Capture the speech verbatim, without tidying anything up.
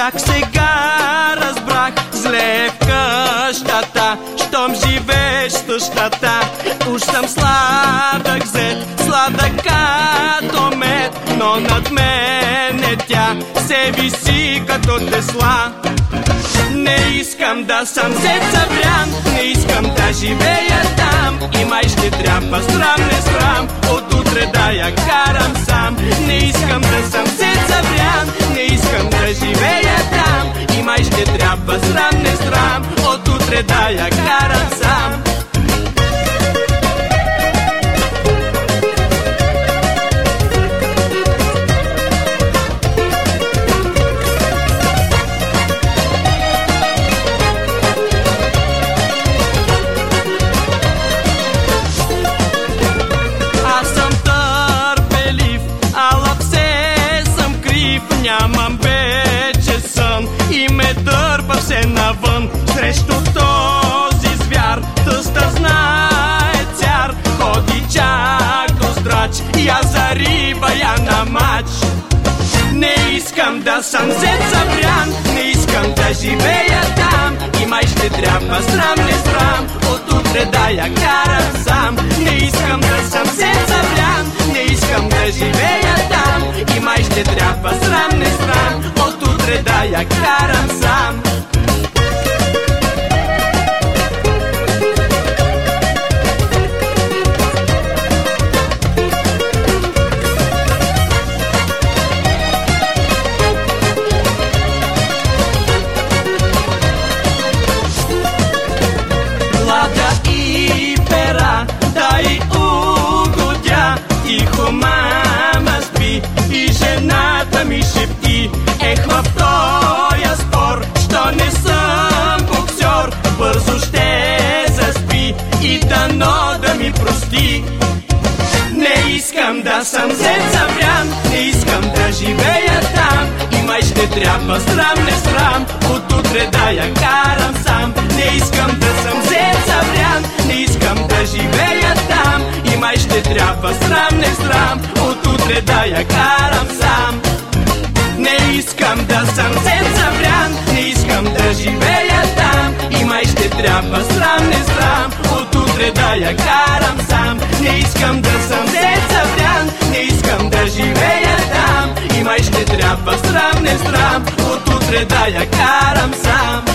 Чак сега разбрах, зле е в къщата, щом живееш в тъщата. Уж съм сладък зет, сладък като мед, но над мене тя се виси като тесла. Не искам да съм зет забрян, не искам да живея там, и май ще трябва срам не срам от утре да я карам сам. Не искам да съм зет забрян, не искам да живея там, и май ще трябва срам не срам от утре да я карам сам. Нямам вече сън и ме дърпа все навън срещу този звяр. Тъста знае цяр, ходи чак до здрач, я за риба, я на мач. Не искам да съм зет забрян, не искам да живея там, и май ще трябва срам не срам от утре да я карам сам. Не искам да съм зет забрян, не искам да живея там, и май ще трябва срам не срам от утре да я карам сам. Лада и пера, дай угодя, тихо мама спи и жената ми шепти. Ех, в тоя спор, що не съм боксер, бързо ще заспи и дано да ми прости. Не искам да съм зет забрян, не искам да живея там, и май ще трябва срам не срам от утре да я карам сам. Не искам да съм зет забрян, не искам да живея там, и май ще трябва срам не срам от утре да я карам сам. Не искам да съм зет забрян, не искам да живея там, и май ще трябва срам не срам от утре да я карам сам. Не искам да съм зет забрян, не искам да живея там, и май ще трябва срам не срам от утре да я карам сам.